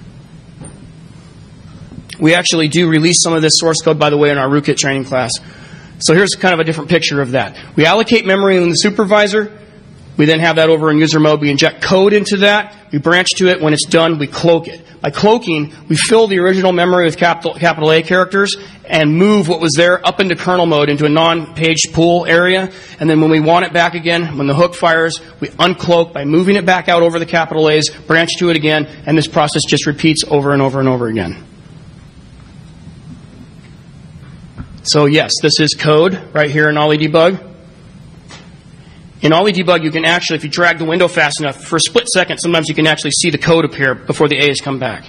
We actually do release some of this source code, by the way, in our rootkit training class. So here's kind of a different picture of that. We allocate memory in the supervisor. We then have that over in user mode. We inject code into that. We branch to it. When it's done, we cloak it. By cloaking, we fill the original memory with capital A characters and move what was there up into kernel mode into a non-page pool area. And then when we want it back again, when the hook fires, we uncloak by moving it back out over the capital A's, branch to it again, and this process just repeats over and over and over again. So yes, this is code right here in OllyDebug. In OllyDebug, you can actually, if you drag the window fast enough, for a split second, sometimes you can actually see the code appear before the A's come back.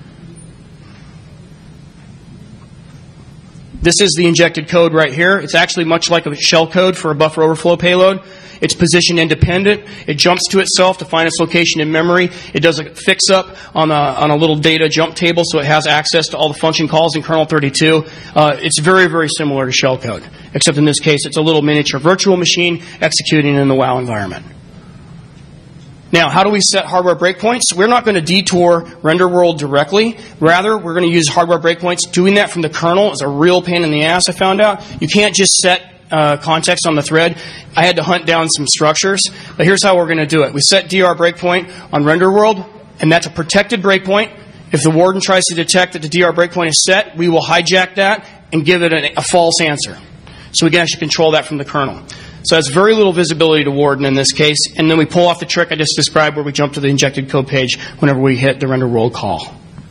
This is the injected code right here. It's actually much like a shell code for a buffer overflow payload. It's position independent. It jumps to itself to find its location in memory. It does a fix-up on a little data jump table, so it has access to all the function calls in kernel 32. It's very, very similar to shell code, except in this case, it's a little miniature virtual machine executing in the WoW environment. Now, how do we set hardware breakpoints? We're not going to detour render world directly. Rather, we're going to use hardware breakpoints. Doing that from the kernel is a real pain in the ass, I found out. You can't just set context on the thread. I had to hunt down some structures, but here's how we're going to do it. We set DR breakpoint on render world, and that's a protected breakpoint. If the warden tries to detect that the DR breakpoint is set, we will hijack that and give it a false answer. So we can actually control that from the kernel. So that's very little visibility to Warden in this case. And then we pull off the trick I just described where we jump to the injected code page whenever we hit the render world call.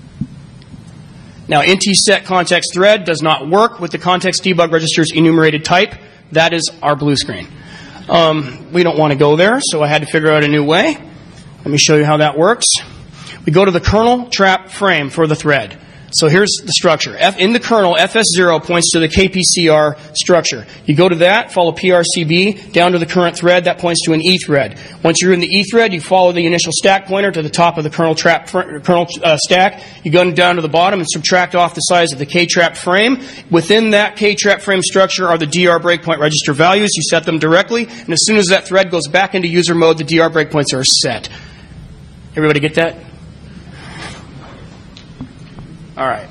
Now, NT-set context thread does not work with the context debug register's enumerated type. That is our blue screen. We don't want to go there, so I had to figure out a new way. Let me show you how that works. We go to the kernel trap frame for the thread. So here's the structure. In the kernel, FS0 points to the KPCR structure. You go to that, follow PRCB, down to the current thread, that points to an E thread. Once you're in the E thread, you follow the initial stack pointer to the top of the kernel stack. You go down to the bottom and subtract off the size of the K-trap frame. Within that K-trap frame structure are the DR breakpoint register values. You set them directly, and as soon as that thread goes back into user mode, the DR breakpoints are set. Everybody get that? All right.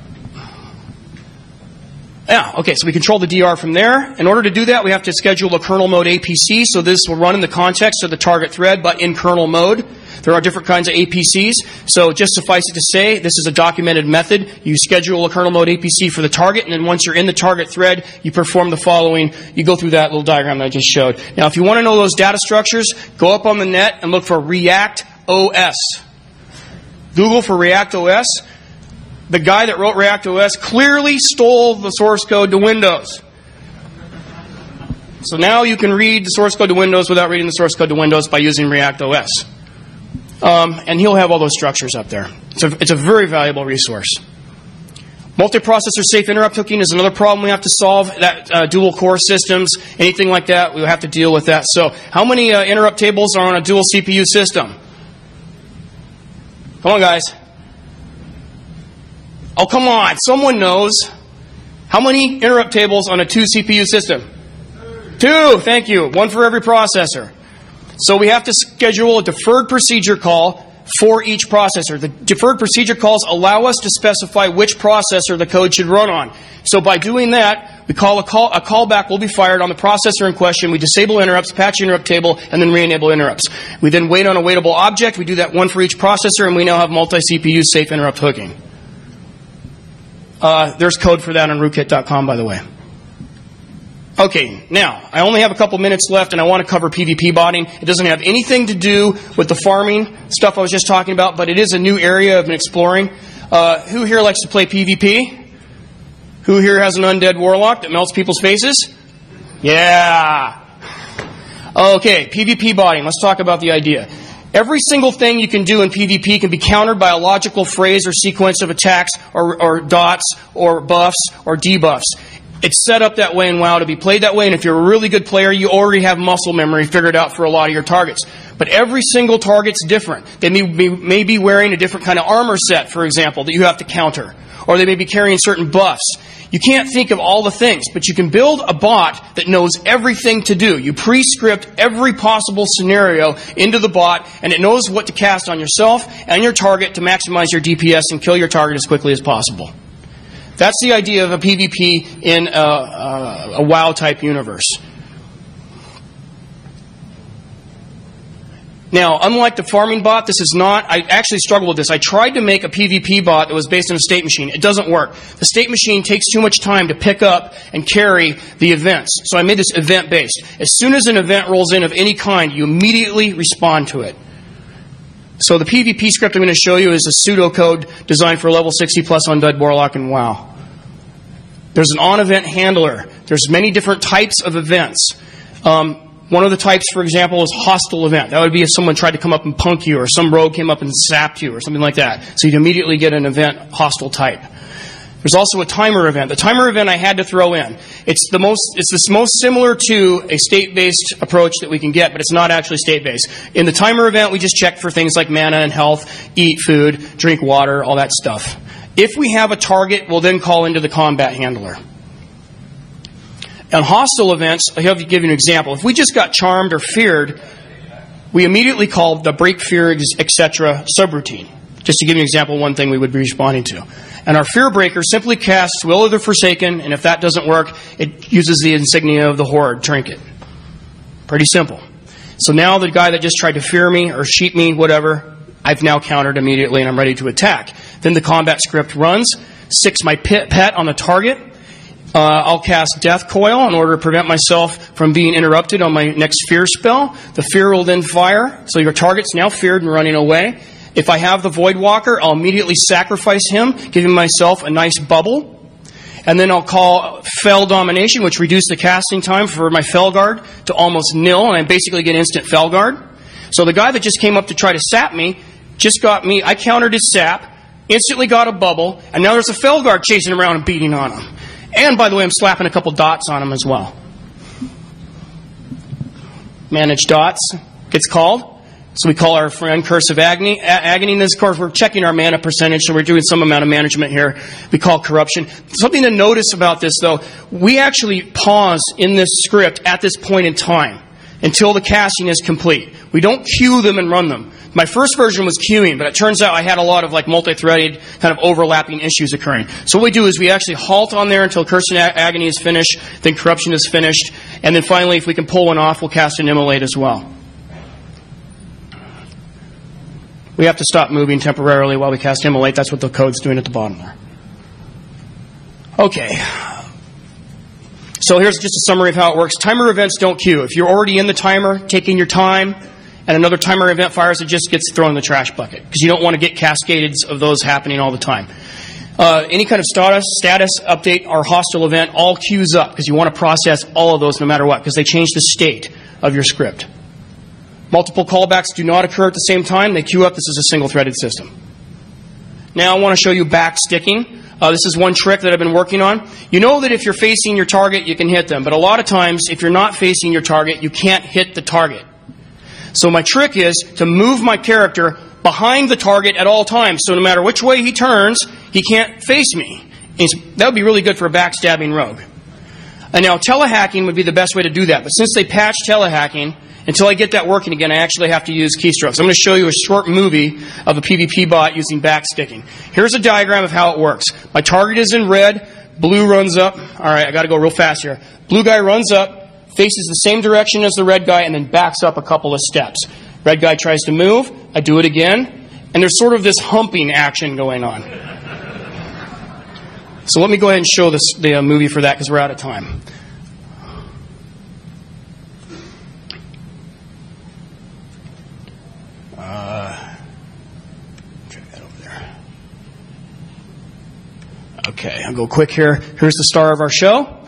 Yeah, okay, so we control the DR from there. In order to do that, we have to schedule a kernel mode APC, so this will run in the context of the target thread, but in kernel mode. There are different kinds of APCs, so just suffice it to say, this is a documented method. You schedule a kernel mode APC for the target, and then once you're in the target thread, you perform the following. You go through that little diagram that I just showed. Now, if you want to know those data structures, go up on the net and look for React OS. Google for React OS. The guy that wrote React OS clearly stole the source code to Windows. So now you can read the source code to Windows without reading the source code to Windows by using React OS. And he'll have all those structures up there. It's a very valuable resource. Multiprocessor safe interrupt hooking is another problem we have to solve. That dual core systems, anything like that, we'll have to deal with that. So how many interrupt tables are on a dual CPU system? Come on, guys. Oh, come on. Someone knows. How many interrupt tables on a 2 CPU system? 2. Thank you. 1 for every processor. So we have to schedule a deferred procedure call for each processor. The deferred procedure calls allow us to specify which processor the code should run on. So by doing that, we call a callback will be fired on the processor in question. We disable interrupts, patch interrupt table, and then re-enable interrupts. We then wait on a waitable object. We do that 1 for each processor, and we now have multi-CPU safe interrupt hooking. There's code for that on rootkit.com, by the way. Okay, now, I only have a couple minutes left, and I want to cover PvP botting. It doesn't have anything to do with the farming stuff I was just talking about, but it is a new area of exploring. Who here likes to play PvP? Who here has an undead warlock that melts people's faces? Yeah. Okay, PvP botting. Let's talk about the idea. Every single thing you can do in PvP can be countered by a logical phrase or sequence of attacks or dots or buffs or debuffs. It's set up that way in WoW to be played that way, and if you're a really good player, you already have muscle memory figured out for a lot of your targets. But every single target's different. They may be wearing a different kind of armor set, for example, that you have to counter. Or they may be carrying certain buffs. You can't think of all the things, but you can build a bot that knows everything to do. You pre-script every possible scenario into the bot, and it knows what to cast on yourself and your target to maximize your DPS and kill your target as quickly as possible. That's the idea of a PvP in a WoW-type universe. Now, unlike the farming bot, this is not... I actually struggled with this. I tried to make a PvP bot that was based on a state machine. It doesn't work. The state machine takes too much time to pick up and carry the events. So I made this event-based. As soon as an event rolls in of any kind, you immediately respond to it. So the PvP script I'm going to show you is a pseudocode designed for level 60 plus Undead Warlock and WoW. There's an on-event handler. There's many different types of events. One of the types, for example, is hostile event. That would be if someone tried to come up and punk you, or some rogue came up and zapped you, or something like that. So you'd immediately get an event hostile type. There's also a timer event. The timer event I had to throw in. It's the most similar to a state-based approach that we can get, but it's not actually state-based. In the timer event, we just check for things like mana and health, eat food, drink water, all that stuff. If we have a target, we'll then call into the combat handler. On hostile events, I have to give you an example. If we just got charmed or feared, we immediately call the break, fear, etc. subroutine. Just to give you an example of one thing we would be responding to. And our fear breaker simply casts Will of the Forsaken, and if that doesn't work, it uses the insignia of the Horde trinket. Pretty simple. So now the guy that just tried to fear me or sheep me, whatever, I've now countered immediately and I'm ready to attack. Then the combat script runs, sticks my pet on the target. I'll cast Death Coil in order to prevent myself from being interrupted on my next fear spell. The fear will then fire, so your target's now feared and running away. If I have the Void Walker, I'll immediately sacrifice him, giving myself a nice bubble. And then I'll call Fel Domination, which reduces the casting time for my Felguard to almost nil, and I basically get instant Felguard. So the guy that just came up to try to sap me, just got me, I countered his sap, instantly got a bubble, and now there's a Felguard chasing around and beating on him. And, by the way, I'm slapping a couple dots on him as well. Manage dots, it's called. So we call our friend Curse of Agony. In this course, we're checking our mana percentage, so we're doing some amount of management here. We call Corruption. Something to notice about this, though, we actually pause in this script at this point in time until the casting is complete. We don't queue them and run them. My first version was queuing, but it turns out I had a lot of multi-threaded kind of overlapping issues occurring. So what we do is we actually halt on there until Curse of Agony is finished, then Corruption is finished, and then finally, if we can pull one off, we'll cast an Immolate as well. We have to stop moving temporarily while we cast Immolate. That's what the code's doing at the bottom there. Okay. So here's just a summary of how it works. Timer events don't queue. If you're already in the timer, taking your time, and another timer event fires, it just gets thrown in the trash bucket, because you don't want to get cascades of those happening all the time. Any kind of status update or hostile event all queues up, because you want to process all of those no matter what, because they change the state of your script. Multiple callbacks do not occur at the same time. They queue up. This is a single-threaded system. Now I want to show you backsticking. This is one trick that I've been working on. You know that if you're facing your target, you can hit them. But a lot of times, if you're not facing your target, you can't hit the target. So my trick is to move my character behind the target at all times. So no matter which way he turns, he can't face me. That would be really good for a backstabbing rogue. And now telehacking would be the best way to do that. But since they patched telehacking, until I get that working again, I actually have to use keystrokes. I'm going to show you a short movie of a PvP bot using backsticking. Here's a diagram of how it works. My target is in red. Blue runs up. All right, I got to go real fast here. Blue guy runs up, faces the same direction as the red guy, and then backs up a couple of steps. Red guy tries to move. I do it again. And there's sort of this humping action going on. So let me go ahead and show the movie for that, because we're out of time. Try that over there. Okay, I'll go quick here. Here's the star of our show.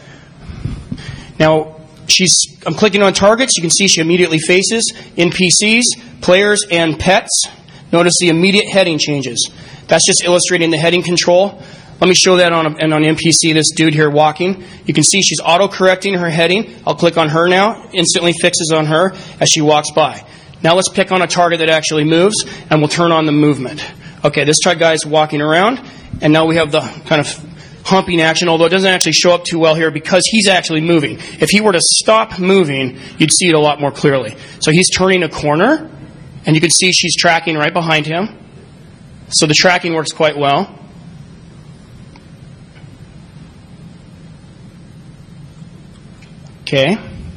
Now, I'm clicking on targets. You can see she immediately faces NPCs. players and pets, notice the immediate heading changes. That's just illustrating the heading control. Let me show that on NPC, this dude here walking. You can see she's auto-correcting her heading. I'll click on her now. Instantly fixes on her as she walks by. Now let's pick on a target that actually moves, and we'll turn on the movement. Okay, this guy's walking around, and now we have the kind of humping action, although it doesn't actually show up too well here because he's actually moving. If he were to stop moving, you'd see it a lot more clearly. So he's turning a corner, and you can see she's tracking right behind him. So the tracking works quite well. Okay.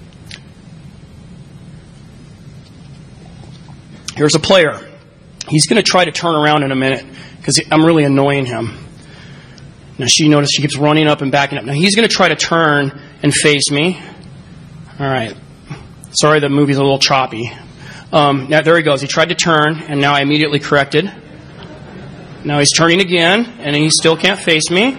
Here's a player. He's going to try to turn around in a minute because I'm really annoying him. Now notice she keeps running up and backing up. Now he's going to try to turn and face me. All right. Sorry, the movie's a little choppy. Now there he goes. He tried to turn, and now I immediately corrected. Now he's turning again, and he still can't face me.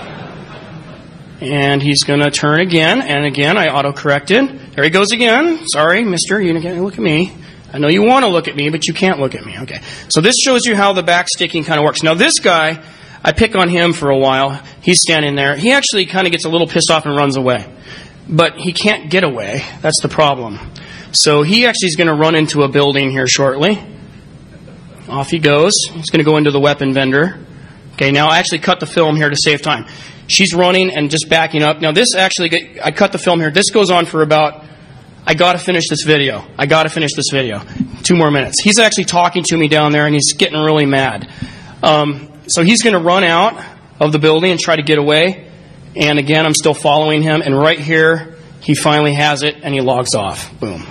And he's going to turn again, and again I auto-corrected. There he goes again. Sorry, mister, you can't look at me. I know you want to look at me, but you can't look at me. Okay. So this shows you how the backsticking kind of works. Now this guy, I pick on him for a while. He's standing there. He actually kind of gets a little pissed off and runs away. But he can't get away. That's the problem. So he actually is going to run into a building here shortly. Off he goes. He's going to go into the weapon vendor. Okay, now I actually cut the film here to save time. She's running and just backing up. Now this actually, I cut the film here. This goes on for about, I got to finish this video. 2 more minutes. He's actually talking to me down there, and he's getting really mad. So he's going to run out of the building and try to get away. And again, I'm still following him. And right here, he finally has it, and he logs off. Boom.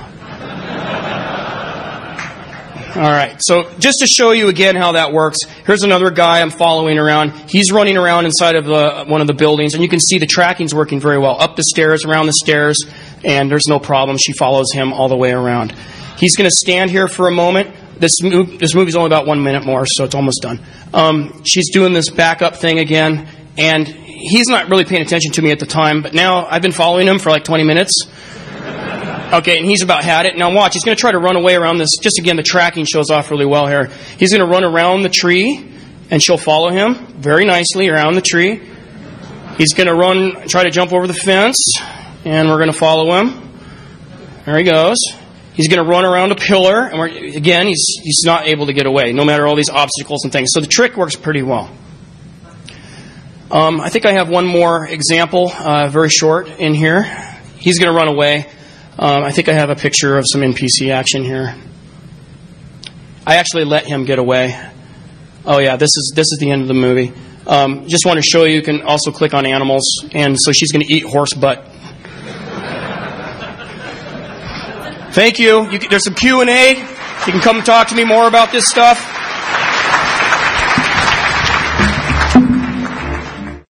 All right, so just to show you again how that works, here's another guy I'm following around. He's running around inside of one of the buildings, and you can see the tracking's working very well. Up the stairs, around the stairs, and there's no problem. She follows him all the way around. He's going to stand here for a moment. This movie's only about 1 minute more, so it's almost done. She's doing this backup thing again, and he's not really paying attention to me at the time, but now I've been following him for like 20 minutes. Okay, and he's about had it. Now watch, he's going to try to run away around this. Just again, the tracking shows off really well here. He's going to run around the tree, and she'll follow him very nicely around the tree. He's going to try to jump over the fence, and we're going to follow him. There he goes. He's going to run around a pillar, and again, he's not able to get away, no matter all these obstacles and things. So the trick works pretty well. I think I have one more example, very short, in here. He's going to run away. I think I have a picture of some NPC action here. I actually let him get away. Oh yeah, this is the end of the movie. Just want to show you can also click on animals, and so she's going to eat horse butt. Thank you. There's some Q&A. You can come talk to me more about this stuff.